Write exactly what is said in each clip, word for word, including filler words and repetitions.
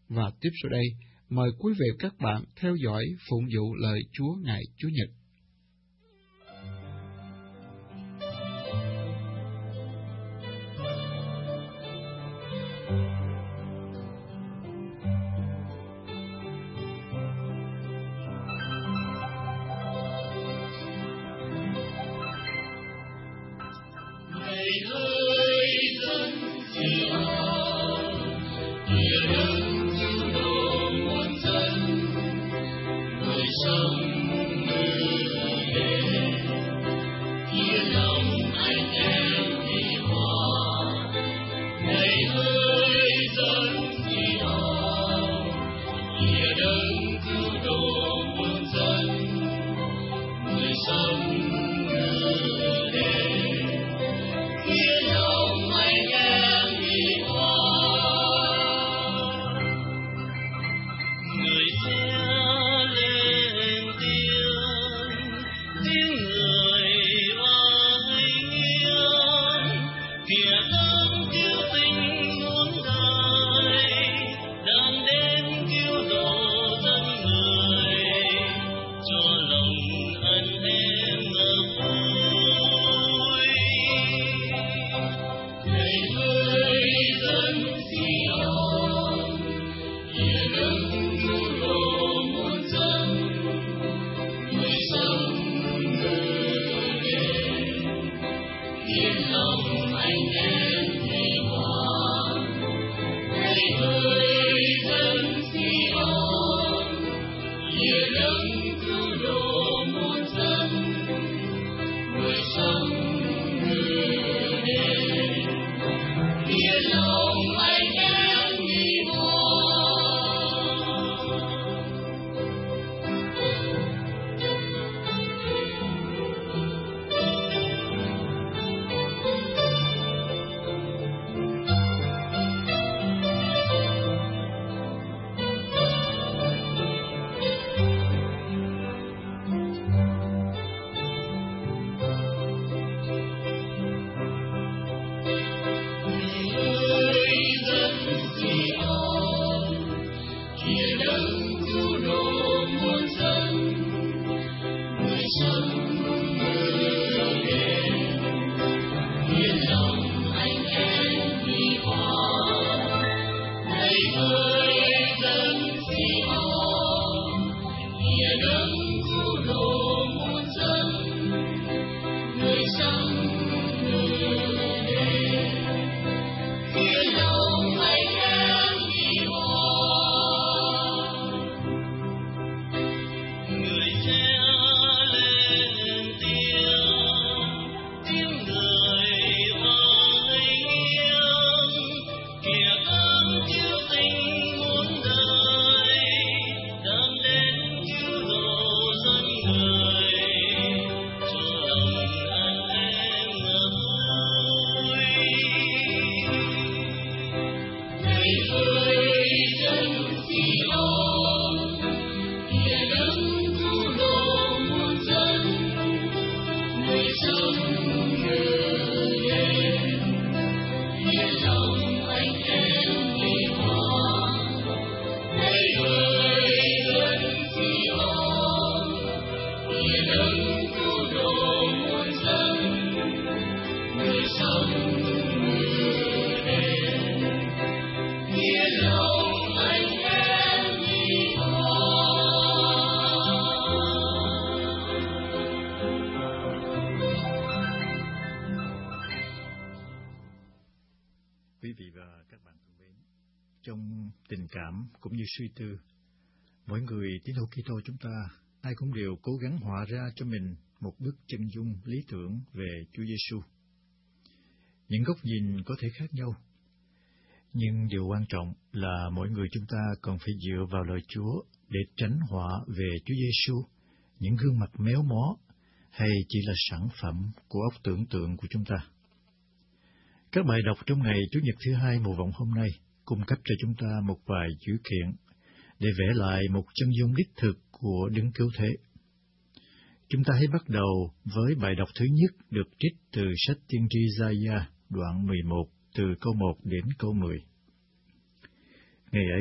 Và tiếp sau đây, mời quý vị các bạn theo dõi phụng vụ lời Chúa ngày Chủ nhật. Quý vị và các bạn thân mến, trong tình cảm cũng như suy tư, mỗi người tín hữu Kitô chúng ta ai cũng đều cố gắng họa ra cho mình một bức chân dung lý tưởng về Chúa Giêsu. Những góc nhìn có thể khác nhau, nhưng điều quan trọng là mỗi người chúng ta còn phải dựa vào lời Chúa để tránh họa về Chúa Giêsu, những gương mặt méo mó hay chỉ là sản phẩm của óc tưởng tượng của chúng ta. Các bài đọc trong ngày Chủ nhật thứ hai mùa vọng hôm nay cung cấp cho chúng ta một vài dữ kiện để vẽ lại một chân dung đích thực của Đấng Cứu Thế. Chúng ta hãy bắt đầu với bài đọc thứ nhất được trích từ sách tiên tri Gia-ia đoạn mười một từ câu một đến câu mười. Ngày ấy,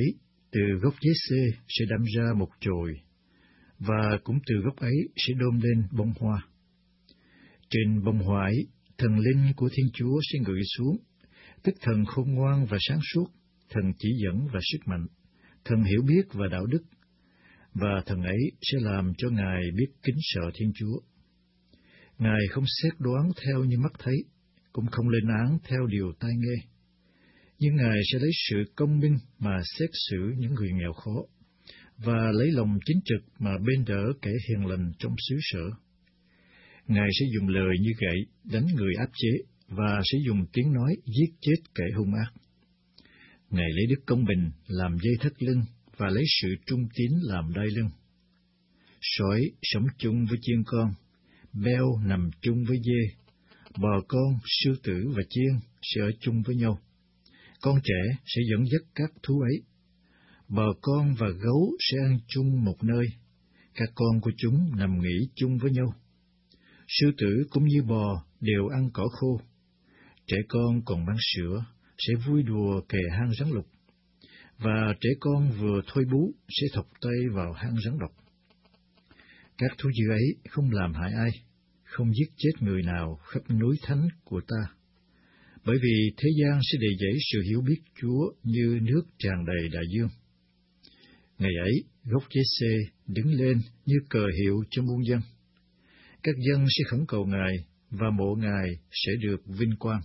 từ gốc giê-xê sẽ đâm ra một chồi, và cũng từ gốc ấy sẽ đơm lên bông hoa. Trên bông hoa ấy, thần linh của Thiên Chúa sẽ ngự xuống, tức thần khôn ngoan và sáng suốt, thần chỉ dẫn và sức mạnh, thần hiểu biết và đạo đức, và thần ấy sẽ làm cho Ngài biết kính sợ Thiên Chúa. Ngài không xét đoán theo như mắt thấy, cũng không lên án theo điều tai nghe, nhưng Ngài sẽ lấy sự công minh mà xét xử những người nghèo khó, và lấy lòng chính trực mà bên đỡ kẻ hiền lành trong xứ sở. Ngài sẽ dùng lời như gậy đánh người áp chế, và sẽ dùng tiếng nói giết chết kẻ hung ác. Ngài lấy đức công bình làm dây thắt lưng, và lấy sự trung tín làm đai lưng. Sói sống chung với chiên con, beo nằm chung với dê, bò con, sư tử và chiên sẽ ở chung với nhau. Con trẻ sẽ dẫn dắt các thú ấy. Bò con và gấu sẽ ăn chung một nơi, các con của chúng nằm nghỉ chung với nhau. Sư tử cũng như bò đều ăn cỏ khô. Trẻ con còn mang sữa sẽ vui đùa kề hang rắn lục, và trẻ con vừa thôi bú sẽ thọc tay vào hang rắn độc. Các thú dữ ấy không làm hại ai, không giết chết người nào khắp núi thánh của ta, bởi vì thế gian sẽ đầy dẫy sự hiểu biết Chúa như nước tràn đầy đại dương. Ngày ấy, gốc giê-xê đứng lên như cờ hiệu cho muôn dân. Các dân sẽ khẩn cầu Ngài, và mộ Ngài sẽ được vinh quang.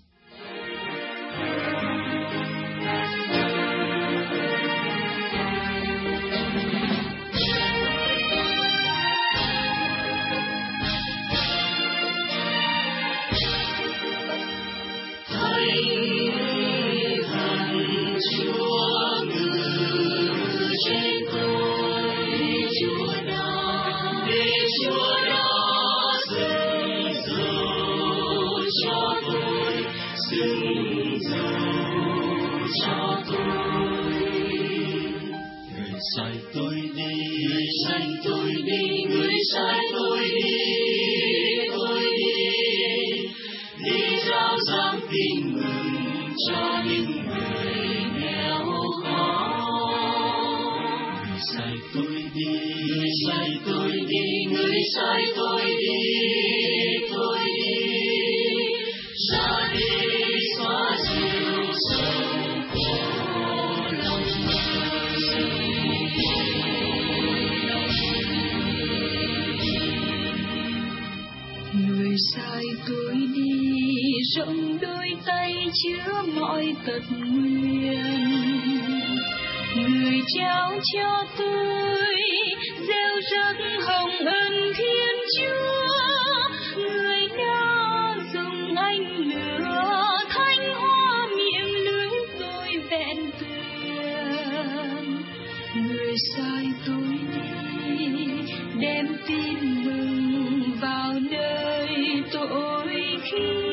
Chứa mọi tật nguyền, người trao cho tôi gieo rắc hồng ân Thiên Chúa, người đã dùng ánh lửa thanh hoa miệng lưỡi tôi vẹn tuyền. Người sai tôi đi đem tin mừng vào nơi tội khi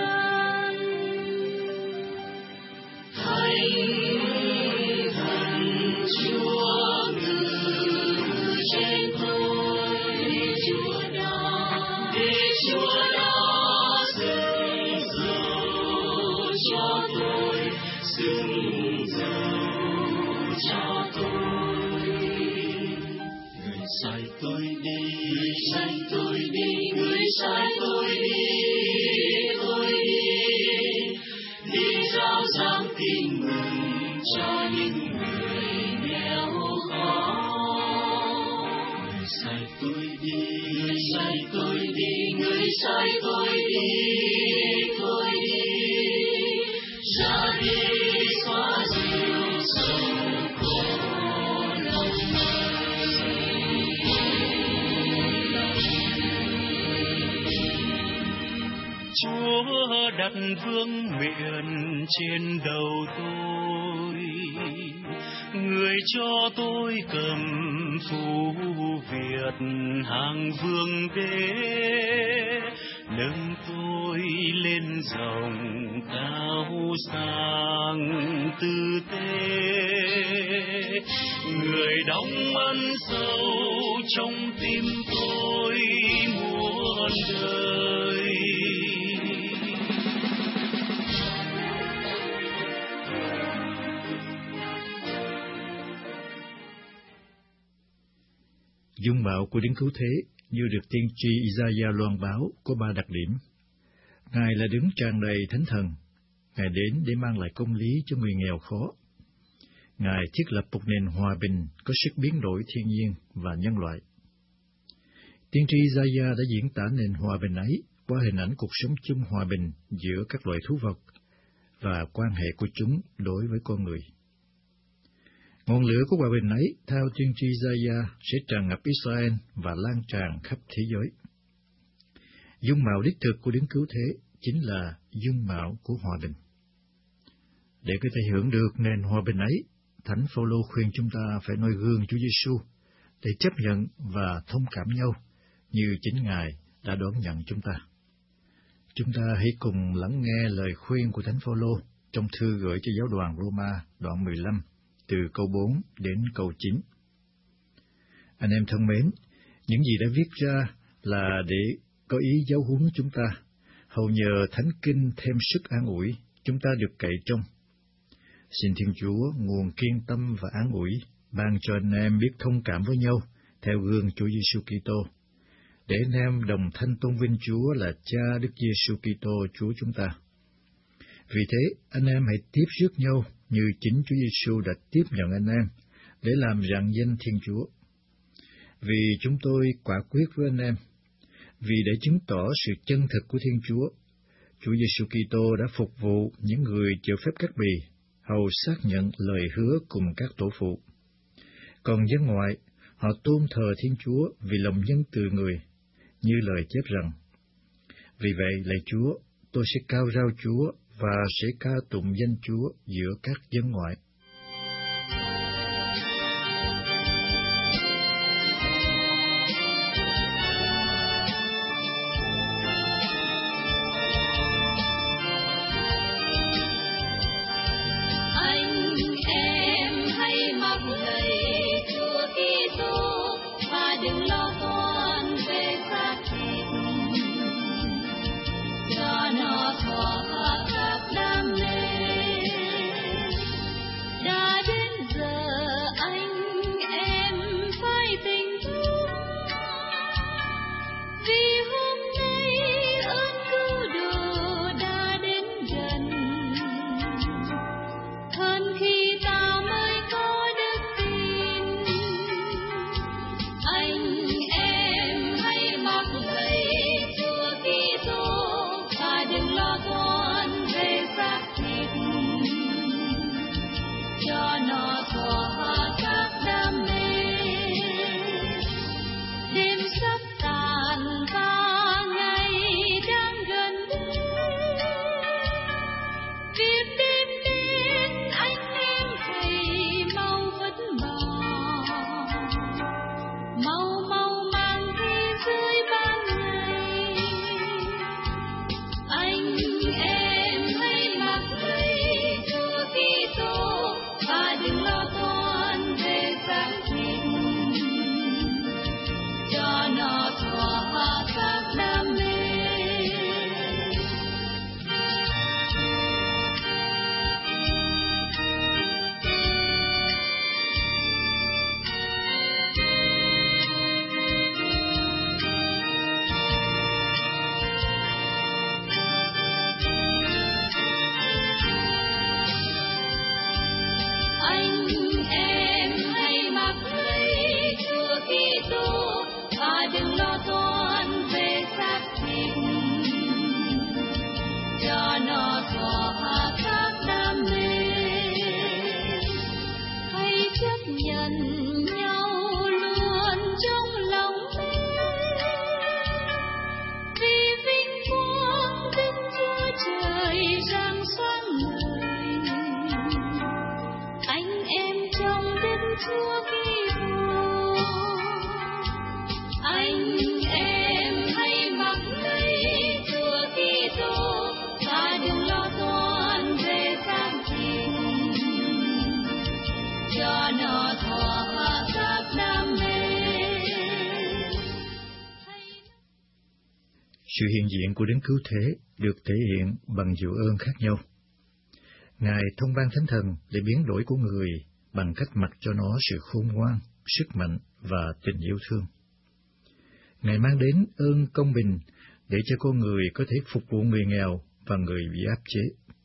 sai tôi đi, tôi đi, ra đi xóa dịu sầu khổ lòng Chúa đặt vương miện trên đầu tôi, người cho tôi cầm phù Việt hàng vương đế, nâng tôi lên dòng cao sang tư tế. Người đóng ân sâu trong tim tôi muôn đời. Dung mạo của Đấng Cứu Thế như được tiên tri Isaiah loan báo có ba đặc điểm. Ngài là Đấng tràn đầy thánh thần. Ngài đến để mang lại công lý cho người nghèo khó. Ngài thiết lập một nền hòa bình có sức biến đổi thiên nhiên và nhân loại. Tiên tri Isaiah đã diễn tả nền hòa bình ấy qua hình ảnh cuộc sống chung hòa bình giữa các loài thú vật và quan hệ của chúng đối với con người. Ngọn lửa của hòa bình ấy, theo tiên tri Isaiah, sẽ tràn ngập Israel và lan tràn khắp thế giới. Dung mạo đích thực của Đấng Cứu Thế chính là dung mạo của hòa bình. Để có thể hưởng được nền hòa bình ấy, Thánh Phaolô khuyên chúng ta phải noi gương Chúa Giêsu để chấp nhận và thông cảm nhau như chính Ngài đã đón nhận chúng ta. Chúng ta hãy cùng lắng nghe lời khuyên của Thánh Phaolô trong thư gửi cho giáo đoàn Roma đoạn mười lăm, từ câu bốn đến câu chín. Anh em thân mến, những gì đã viết ra là để có ý giáo huấn chúng ta, hầu nhờ Thánh Kinh thêm sức an ủi, chúng ta được cậy trông. Xin Thiên Chúa nguồn kiên tâm và an ủi, ban cho anh em biết thông cảm với nhau theo gương Chúa Giêsu Kitô, để anh em đồng thanh tôn vinh Chúa là Cha Đức Giêsu Kitô Chúa chúng ta. Vì thế, anh em hãy tiếp rước nhau như chính Chúa Giêsu đã tiếp nhận anh em để làm rạng danh Thiên Chúa. Vì chúng tôi quả quyết với anh em, vì để chứng tỏ sự chân thực của Thiên Chúa, Chúa Giêsu Kitô đã phục vụ những người chịu phép cắt bì, hầu xác nhận lời hứa cùng các tổ phụ. Còn dân ngoại, họ tôn thờ Thiên Chúa vì lòng nhân từ người, như lời chép rằng: Vì vậy, lạy Chúa, tôi sẽ cao rao Chúa và sẽ ca tụng danh Chúa giữa các dân ngoại. Sự hiện diện của Đấng Cứu Thế được thể hiện bằng nhiều ơn khác nhau. Ngài thông ban Thánh Thần để biến đổi của người bằng cách mặc cho nó sự khôn ngoan, sức mạnh và tình yêu thương. Ngài mang đến ơn công bình để cho con người có thể phục vụ người nghèo và người bị áp chế.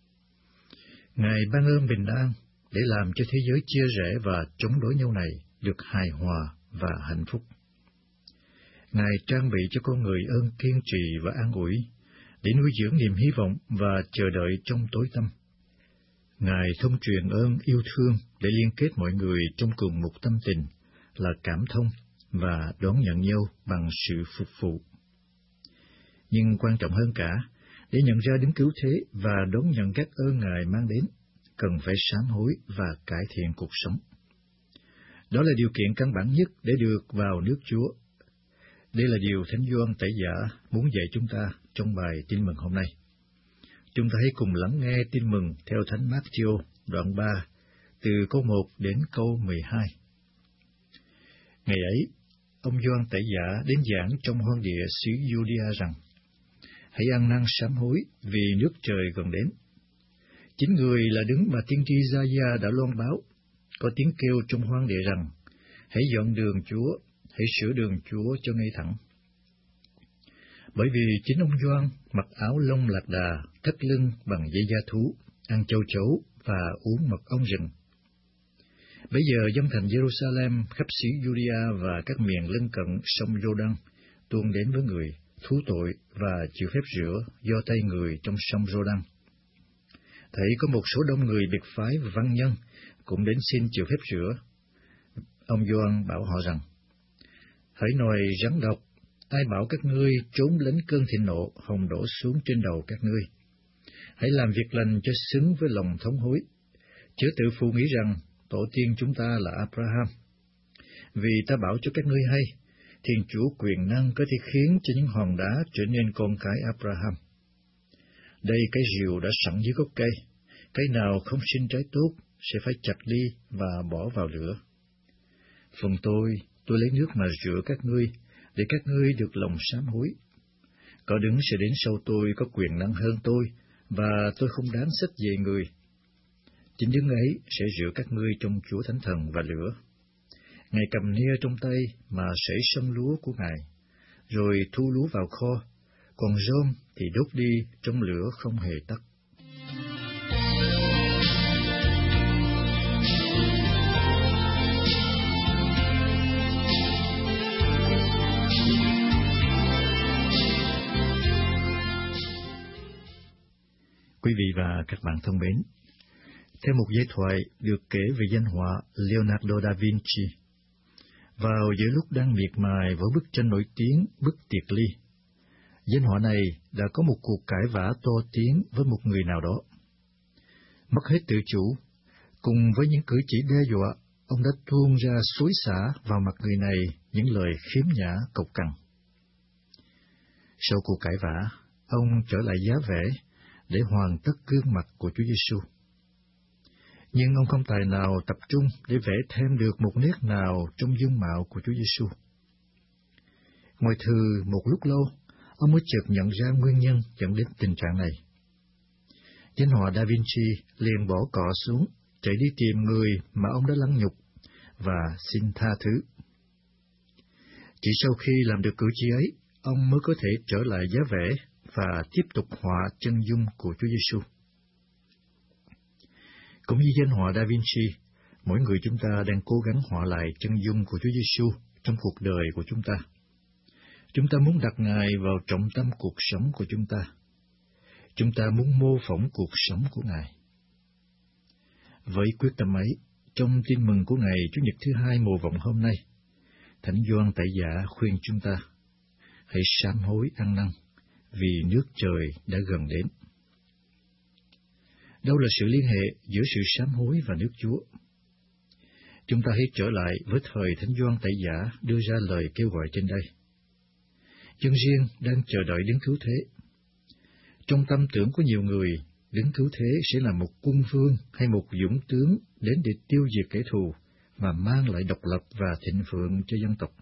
Ngài ban ơn bình an để làm cho thế giới chia rẽ và chống đối nhau này được hài hòa và hạnh phúc. Ngài trang bị cho con người ơn kiên trì và an ủi để nuôi dưỡng niềm hy vọng và chờ đợi trong tối tăm. Ngài thông truyền ơn yêu thương để liên kết mọi người trong cùng một tâm tình là cảm thông và đón nhận nhau bằng sự phục vụ. Nhưng quan trọng hơn cả, để nhận ra đấng cứu thế và đón nhận các ơn Ngài mang đến, cần phải sám hối và cải thiện cuộc sống. Đó là điều kiện căn bản nhất để được vào nước Chúa. Đây là điều Thánh Gioan Tẩy Giả muốn dạy chúng ta trong bài tin mừng hôm nay. Chúng ta hãy cùng lắng nghe tin mừng theo Thánh Mác-thi-ô đoạn ba, từ câu một đến câu mười hai. Ngày ấy, ông Gioan Tẩy Giả đến giảng trong hoang địa xứ Giu-đia rằng: Hãy ăn năn sám hối, vì nước trời gần đến. Chính người là đứng mà tiên tri Gia-gia đã loan báo, có tiếng kêu trong hoang địa rằng: Hãy dọn đường Chúa, hãy sửa đường Chúa cho ngay thẳng. Bởi vì chính ông Gioan mặc áo lông lạc đà, thắt lưng bằng dây da thú, ăn châu chấu và uống mật ong rừng. Bây giờ dân thành Jerusalem, khắp xứ Giu-đia và các miền lân cận sông Giô-đăng tuôn đến với người, thú tội và chịu phép rửa do tay người trong sông Giô-đăng. Thấy có một số đông người biệt phái và văn nhân cũng đến xin chịu phép rửa. Ông Gioan bảo họ rằng: Hỡi nòi rắn độc, ai bảo các ngươi trốn lánh cơn thịnh nộ hồng đổ xuống trên đầu các ngươi? Hãy làm việc lành cho xứng với lòng thống hối, chớ tự phụ nghĩ rằng tổ tiên chúng ta là Abraham. Vì ta bảo cho các ngươi hay, Thiên Chúa quyền năng có thể khiến cho những hòn đá trở nên con cái Abraham. Đây cái rìu đã sẵn dưới gốc cây, cây nào không sinh trái tốt sẽ phải chặt đi và bỏ vào lửa. Phần tôi, tôi lấy nước mà rửa các ngươi, để các ngươi được lòng sám hối. Có đứng sẽ đến sau tôi có quyền năng hơn tôi, và tôi không đáng xách về người. Chính đứng ấy sẽ rửa các ngươi trong Chúa Thánh Thần và lửa. Ngài cầm nia trong tay mà sẩy sân lúa của Ngài, rồi thu lúa vào kho, còn rơm thì đốt đi trong lửa không hề tắt. Quý vị và các bạn thân mến, theo một giai thoại được kể về danh họa Leonardo da Vinci, vào giữa lúc đang miệt mài với bức tranh nổi tiếng Bức Tiệc Ly, danh họa này đã có một cuộc cãi vã to tiếng với một người nào đó. Mất hết tự chủ, cùng với những cử chỉ đe dọa, ông đã tuôn ra xối xả vào mặt người này những lời khiếm nhã cộc cằn. Sau cuộc cãi vã, ông trở lại giá vẽ để hoàn tất gương mặt của Chúa Giêsu. Nhưng ông không tài nào tập trung để vẽ thêm được một nét nào trong dung mạo của Chúa Giêsu. Ngồi thừ một lúc lâu, ông mới chợt nhận ra nguyên nhân dẫn đến tình trạng này. Danh họa Da Vinci liền bỏ cọ xuống, chạy đi tìm người mà ông đã lăng nhục và xin tha thứ. Chỉ sau khi làm được cử chỉ ấy, ông mới có thể trở lại giá vẽ và tiếp tục họa chân dung của Chúa Giêsu. Cũng như danh họa Da Vinci, mỗi người chúng ta đang cố gắng họa lại chân dung của Chúa Giêsu trong cuộc đời của chúng ta. Chúng ta muốn đặt Ngài vào trọng tâm cuộc sống của chúng ta. Chúng ta muốn mô phỏng cuộc sống của Ngài. Với quyết tâm ấy, trong tin mừng của ngày Chủ nhật thứ hai mùa vọng hôm nay, Thánh Gioan Tẩy Giả khuyên chúng ta: hãy sám hối ăn năn, vì nước trời đã gần đến. Đâu là sự liên hệ giữa sự sám hối và nước Chúa? Chúng ta hãy trở lại với thời Thánh Gioan Tẩy Giả đưa ra lời kêu gọi trên đây. Dân riêng đang chờ đợi Đấng Cứu Thế. Trong tâm tưởng của nhiều người, Đấng Cứu Thế sẽ là một quân vương hay một dũng tướng đến để tiêu diệt kẻ thù và mang lại độc lập và thịnh vượng cho dân tộc.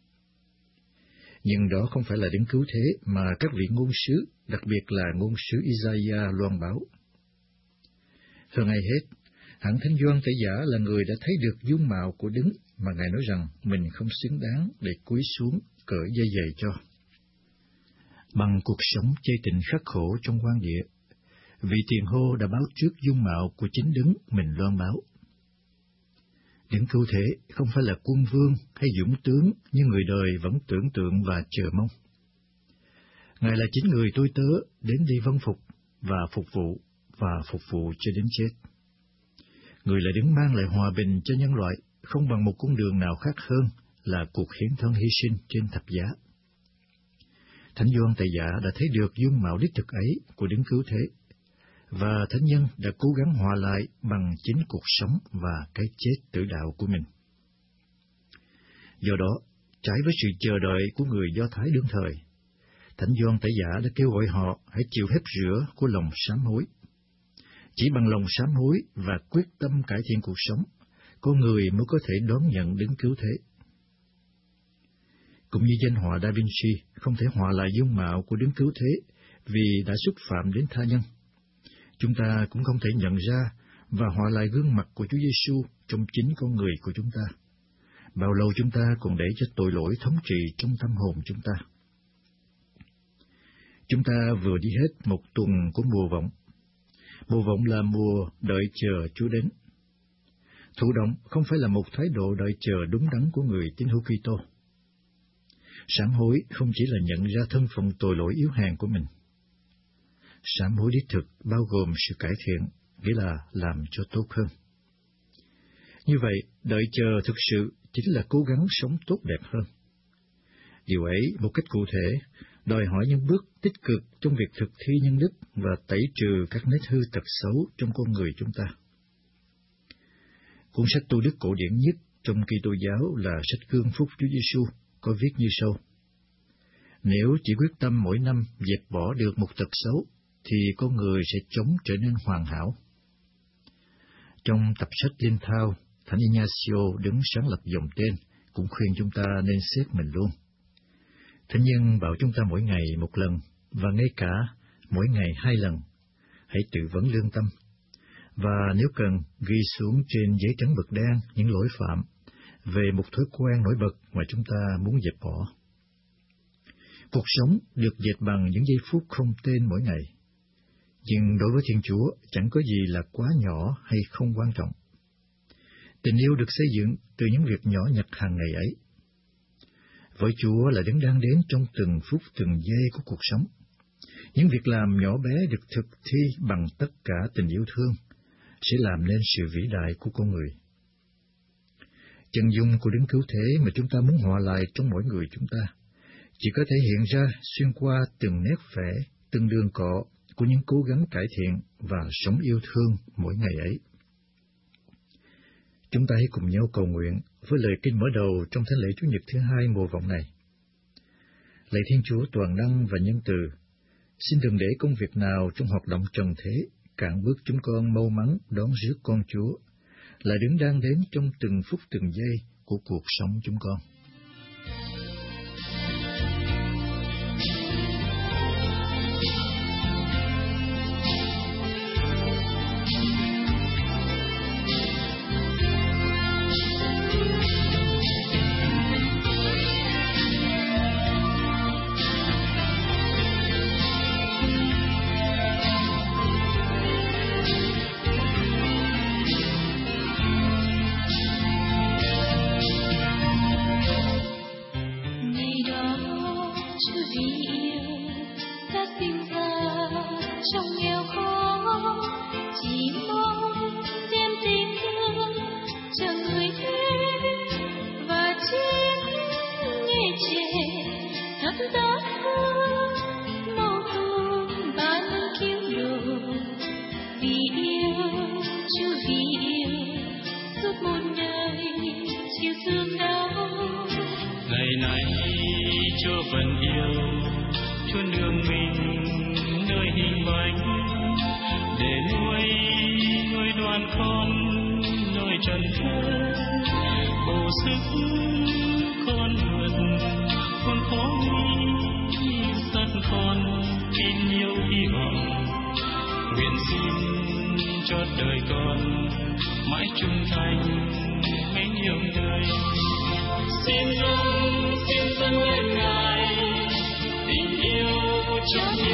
Nhưng đó không phải là Đấng Cứu Thế mà các vị ngôn sứ, đặc biệt là ngôn sứ Isaiah loan báo. Hơn ai hết, Hẳn Thánh Gioan Tẩy Giả là người đã thấy được dung mạo của Đấng mà Ngài nói rằng mình không xứng đáng để cúi xuống cởi dây giày cho. Bằng cuộc sống chay tịnh khắc khổ trong quan địa, vị tiền hô đã báo trước dung mạo của chính Đấng mình loan báo. Đấng cứu thế không phải là quân vương hay dũng tướng như người đời vẫn tưởng tượng và chờ mong. Ngài là chính người tôi tớ đến đi vâng phục và phục vụ và phục vụ cho đến chết. Người là Đấng mang lại hòa bình cho nhân loại, không bằng một con đường nào khác hơn là cuộc hiến thân hy sinh trên thập giá. Thánh Gioan Tẩy Giả đã thấy được dung mạo đích thực ấy của Đấng cứu thế, và thánh nhân đã cố gắng hòa lại bằng chính cuộc sống và cái chết tử đạo của mình. Do đó, trái với sự chờ đợi của người Do Thái đương thời, Thánh Gioan Tẩy Giả đã kêu gọi họ hãy chịu phép rửa của lòng sám hối. Chỉ bằng lòng sám hối và quyết tâm cải thiện cuộc sống, con người mới có thể đón nhận Đấng cứu thế. Cũng như danh họa Da Vinci không thể hòa lại dung mạo của Đấng cứu thế vì đã xúc phạm đến tha nhân, chúng ta cũng không thể nhận ra và hòa lại gương mặt của Chúa Giêsu trong chính con người của chúng ta. Bao lâu chúng ta còn để cho tội lỗi thống trị trong tâm hồn chúng ta. Chúng ta vừa đi hết một tuần của mùa vọng. Mùa vọng là mùa đợi chờ Chúa đến. Thụ động không phải là một thái độ đợi chờ đúng đắn của người tín hữu Kitô. Sám hối không chỉ là nhận ra thân phận tội lỗi yếu hèn của mình. Sám hối đích thực bao gồm sự cải thiện, nghĩa là làm cho tốt hơn. Như vậy, đợi chờ thực sự chính là cố gắng sống tốt đẹp hơn. Điều ấy, một cách cụ thể, đòi hỏi những bước tích cực trong việc thực thi nhân đức và tẩy trừ các nét hư tật xấu trong con người chúng ta. Cuốn sách tu đức cổ điển nhất trong Kitô giáo là sách Gương Phúc Chúa Giêsu, có viết như sau: Nếu chỉ quyết tâm mỗi năm dẹp bỏ được một tật xấu, thì con người sẽ chống trở nên hoàn hảo. Trong tập sách Linh Thao, Thánh Ignacio đứng sáng lập dòng tên cũng khuyên chúng ta nên xét mình luôn. Thánh nhân bảo chúng ta mỗi ngày một lần, và ngay cả mỗi ngày hai lần, hãy tự vấn lương tâm, và nếu cần ghi xuống trên giấy trắng mực đen những lỗi phạm về một thói quen nổi bật mà chúng ta muốn dẹp bỏ. Cuộc sống được dệt bằng những giây phút không tên mỗi ngày, nhưng đối với Thiên Chúa chẳng có gì là quá nhỏ hay không quan trọng. Tình yêu được xây dựng từ những việc nhỏ nhặt hàng ngày ấy. Với Chúa là Đấng đang đến trong từng phút từng giây của cuộc sống. Những việc làm nhỏ bé được thực thi bằng tất cả tình yêu thương sẽ làm nên sự vĩ đại của con người. Chân dung của Đấng cứu thế mà chúng ta muốn hòa lại trong mỗi người chúng ta chỉ có thể hiện ra xuyên qua từng nét vẽ, từng đường cọ của những cố gắng cải thiện và sống yêu thương mỗi ngày ấy. Chúng ta hãy cùng nhau cầu nguyện với lời kinh mở đầu trong thánh lễ Chủ nhật thứ hai mùa vọng này. Lạy Thiên Chúa toàn năng và nhân từ, xin đừng để công việc nào trong hoạt động trần thế cản bước chúng con mau mắn đón rước con Chúa, là Đấng đang đến trong từng phút từng giây của cuộc sống chúng con. Nguyện xin cho đời con mãi trung thành mến yêu người. Xin dung xin dâng lên Ngài tình yêu cho